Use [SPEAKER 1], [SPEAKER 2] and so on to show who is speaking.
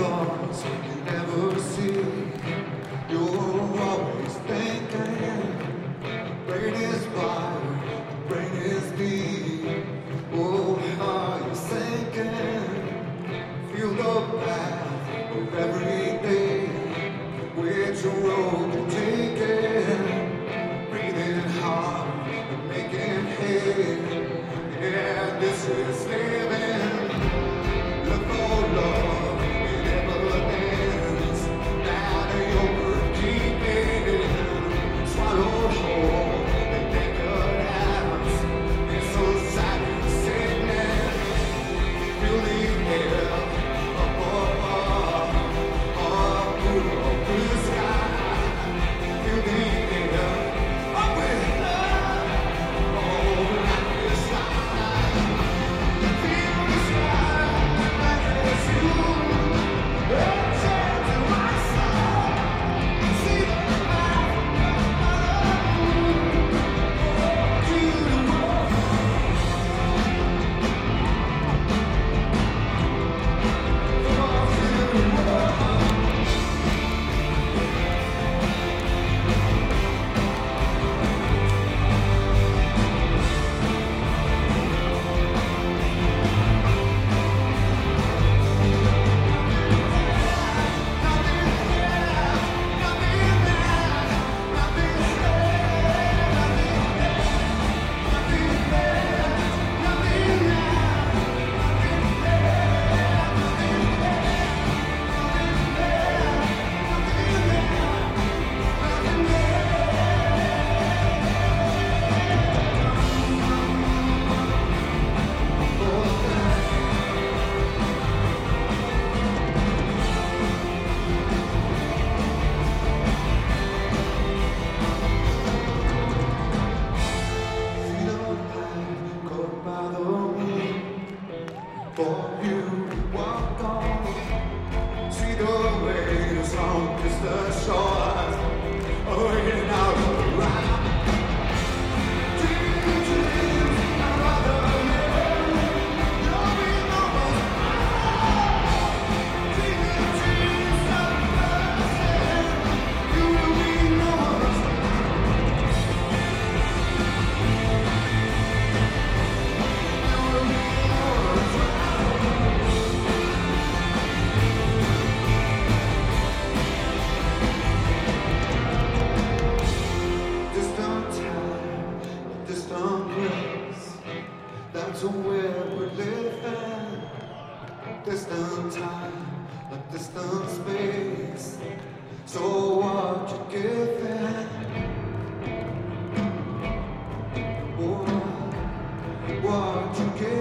[SPEAKER 1] thoughts you never see. You're always thinking. Brain is fire, brain is deep. Oh, how you sinking? Feel the path of every day. Which road you're taking? Breathing hard and making hay. Yeah, this is living. Look for love, it never ends. Now you're keeping swallowed whole. They take your hands. It's so sad and sickness. Feel the air up above, up blue sky. Feel the air up with love. Oh, like the sky. Feel the sky like it's you. It's into my soul. See the light to the world. For you to walk on, see the way as long as the shore, waiting out around. Dreams, dreams, I'd rather live. You'll be the most dreaming dreams of person. You will be the most. You will be the most. Distant time, distant place. That's where we're living. Distant time, a distant space. So what you giving? What you giving?